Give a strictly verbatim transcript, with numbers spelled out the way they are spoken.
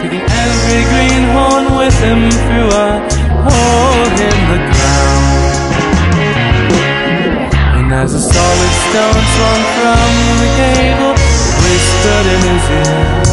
taking every greenhorn with him through a hole in the ground. And as a solid stone swung from the gable, it whispered in his ear,